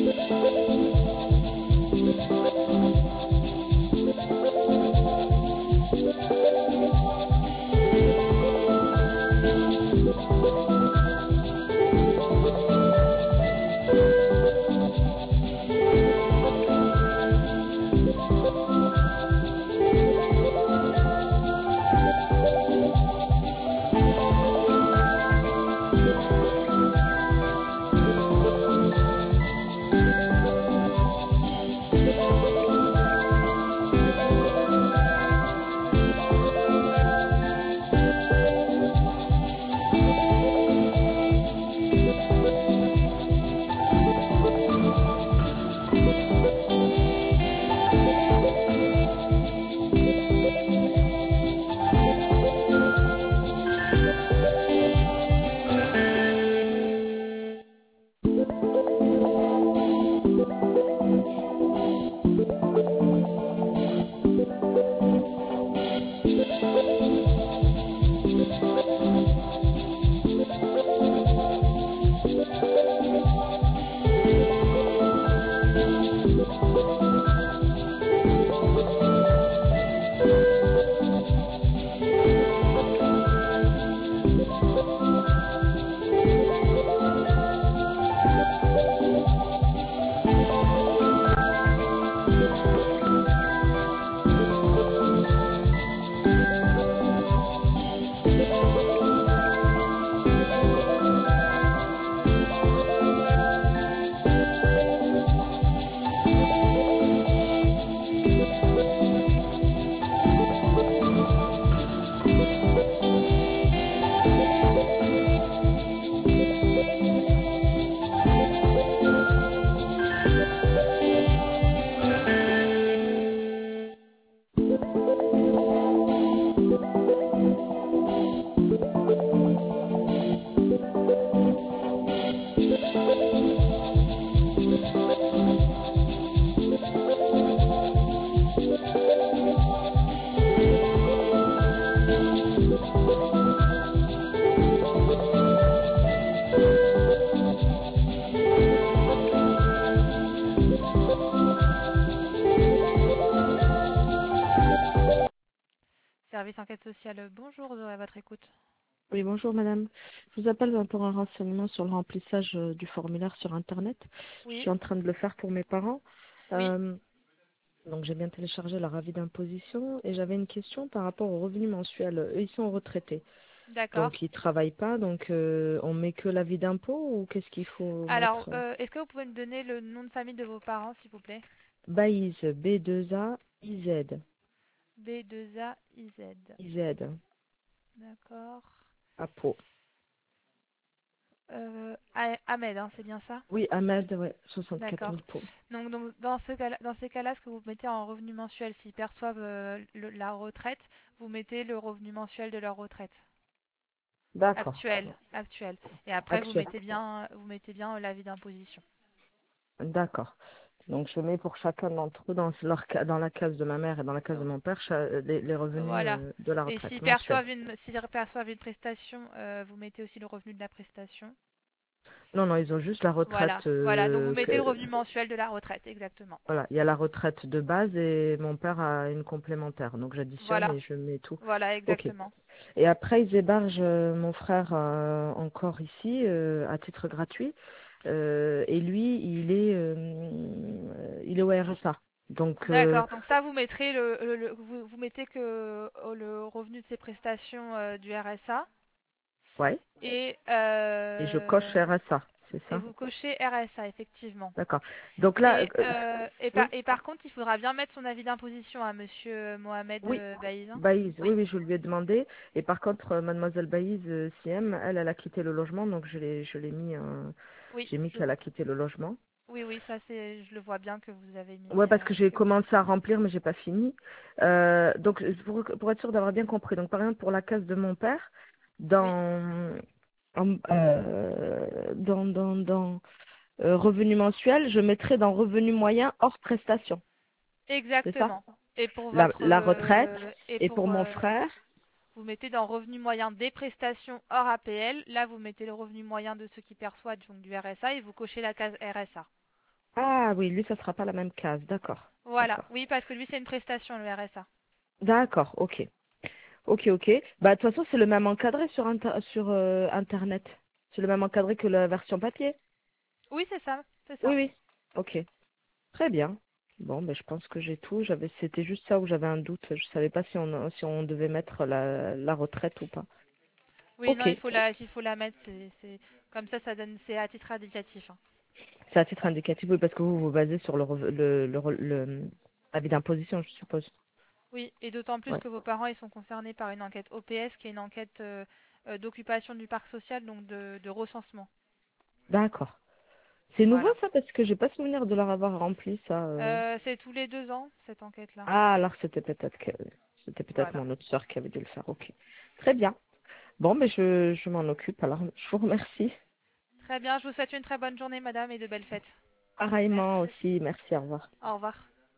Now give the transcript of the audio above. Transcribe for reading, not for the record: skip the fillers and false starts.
Service enquête sociale, bonjour, à votre écoute. Oui, bonjour madame. Je vous appelle pour un renseignement sur le remplissage du formulaire sur Internet. Je Oui, suis en train de le faire pour mes parents. oui, Euh, donc j'ai bien téléchargé leur avis d'imposition et j'avais une question par rapport aux revenus mensuels. Eux, ils sont retraités. d'accord. Donc ils travaillent pas. Donc on met que l'avis d'impôt ou qu'est-ce qu'il faut Alors, mettre? est-ce que vous pouvez me donner le nom de famille de vos parents, s'il vous plaît? Baïs, B2A-IZ. B2AIZ. IZ. D'accord. À Pau. Ahmed, hein, c'est bien ça? Oui, Ahmed, ouais, 64 D'accord. 000 Pau. Donc dans ces cas-là, ce que vous mettez en revenu mensuel, s'ils perçoivent la retraite, vous mettez le revenu mensuel de leur retraite. D'accord. Actuel. Et après, Actuel. vous mettez bien l'avis d'imposition. D'accord. Donc je mets pour chacun d'entre eux dans la case de ma mère et dans la case de mon père les revenus Voilà. de la Et retraite mensuelle. s'ils perçoivent une prestation, vous mettez aussi le revenu de la prestation. Non, non, ils ont juste la Voilà, retraite. voilà. Donc vous mettez le revenu mensuel de la retraite, exactement. Voilà, il y a la retraite de base et mon père a une complémentaire. Donc j'additionne Voilà, et je mets tout. voilà, Ok. exactement. Et après, ils hébergent mon frère encore ici à titre gratuit. Et lui, il est au RSA. Donc, D'accord. Donc ça, vous mettrez vous mettez que le revenu de ses prestations du RSA ouais. et Et je coche RSA, c'est ça? vous cochez RSA, effectivement. D'accord. Donc là, oui. Et par contre, il faudra bien mettre son avis d'imposition à Monsieur Mohamed Oui, Baïz, hein. Baïse, oui, Oui, oui, je lui ai demandé. Et par contre, mademoiselle Baïse, Siem, elle a quitté le logement, donc je l'ai mis, oui, j'ai mis qu'elle a quitté le logement. oui, oui, ça c'est, je le vois bien que vous avez mis Ouais, parce que j'ai que vous. commencé à remplir, mais j'ai pas fini. Donc, pour être sûr d'avoir bien compris, donc par exemple pour la case de mon père, Oui, dans revenu mensuel, je mettrai dans revenu moyen hors prestation, c'est ça? exactement. Et pour La retraite, et et pour mon frère, vous mettez dans revenu moyen des prestations hors APL. Là, vous mettez le revenu moyen de ceux qui perçoivent donc du RSA et vous cochez la case RSA. Ah oui, lui, ça sera pas la même case. D'accord. Voilà, D'accord. oui, parce que lui, c'est une prestation, le RSA. D'accord, ok. Ok, ok. Bah, de toute façon, c'est le même encadré sur Internet. C'est le même encadré que la version papier. Oui, c'est ça, c'est Oui, ça. oui. Ok. Très bien. Bon, ben, je pense que j'ai tout. C'était juste ça où j'avais un doute. Je savais pas si on devait mettre la retraite ou pas. Oui, non, Ok. il faut la mettre, comme ça donne, c'est à titre indicatif, hein. C'est à titre indicatif, oui, parce que vous vous basez sur l'avis d'imposition, je suppose. Oui, et d'autant plus Ouais. que vos parents, ils sont concernés par une enquête OPS, qui est une enquête d'occupation du parc social, donc de recensement. D'accord. C'est nouveau Voilà. ça parce que j'ai pas souvenir de leur avoir rempli ça. C'est tous les 2 ans, cette enquête-là. Ah, alors c'était peut-être Voilà. mon autre sœur qui avait dû le faire. Ok. Très bien. Bon, mais je m'en occupe. Alors, je vous remercie. Très bien, je vous souhaite une très bonne journée, madame, et de belles fêtes. Pareillement Merci. aussi. Merci. Au revoir. Au revoir.